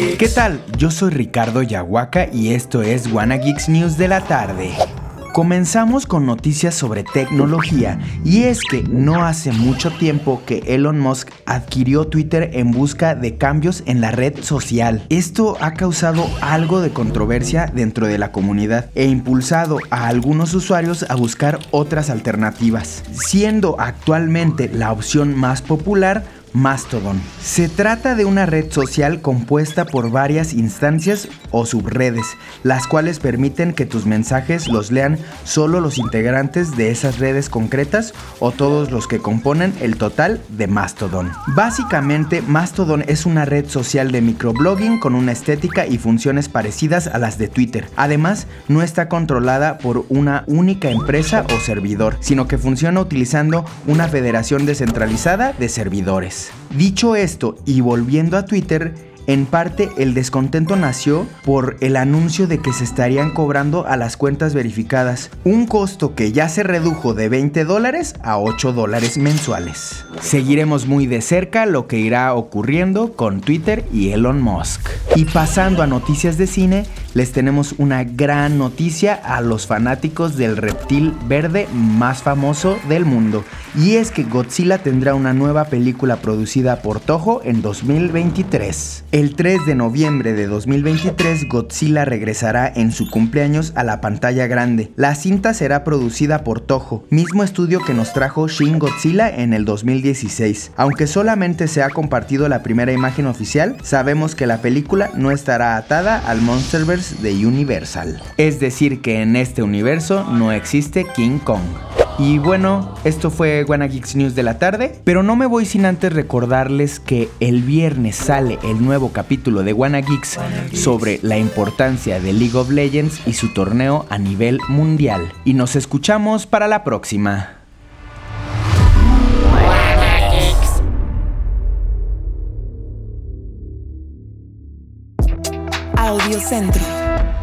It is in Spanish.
¿Qué tal? Yo soy Ricardo Yahuaca y esto es WannaGeeks News de la tarde. Comenzamos con noticias sobre tecnología, y es que no hace mucho tiempo que Elon Musk adquirió Twitter en busca de cambios en la red social. Esto ha causado algo de controversia dentro de la comunidad e impulsado a algunos usuarios a buscar otras alternativas, siendo actualmente la opción más popular Mastodon. Se trata de una red social compuesta por varias instancias o subredes, las cuales permiten que tus mensajes los lean solo los integrantes de esas redes concretas o todos los que componen el total de Mastodon. Básicamente, Mastodon es una red social de microblogging con una estética y funciones parecidas a las de Twitter. Además, no está controlada por una única empresa o servidor, sino que funciona utilizando una federación descentralizada de servidores. Dicho esto, y volviendo a Twitter, en parte el descontento nació por el anuncio de que se estarían cobrando a las cuentas verificadas, un costo que ya se redujo de $20 a $8 mensuales. Seguiremos muy de cerca lo que irá ocurriendo con Twitter y Elon Musk. Y pasando a noticias de cine, les tenemos una gran noticia a los fanáticos del reptil verde más famoso del mundo. Y es que Godzilla tendrá una nueva película producida por Toho en 2023. El 3 de noviembre de 2023, Godzilla regresará en su cumpleaños a la pantalla grande. La cinta será producida por Toho, mismo estudio que nos trajo Shin Godzilla en el 2016. Aunque solamente se ha compartido la primera imagen oficial, sabemos que la película no estará atada al Monsterverse de Universal. Es decir, que en este universo no existe King Kong. Y bueno, esto fue WannaGeeks News de la tarde, pero no me voy sin antes recordarles que el viernes sale el nuevo capítulo de WannaGeeks sobre la importancia de League of Legends y su torneo a nivel mundial. Y nos escuchamos para la próxima. Audio Centro.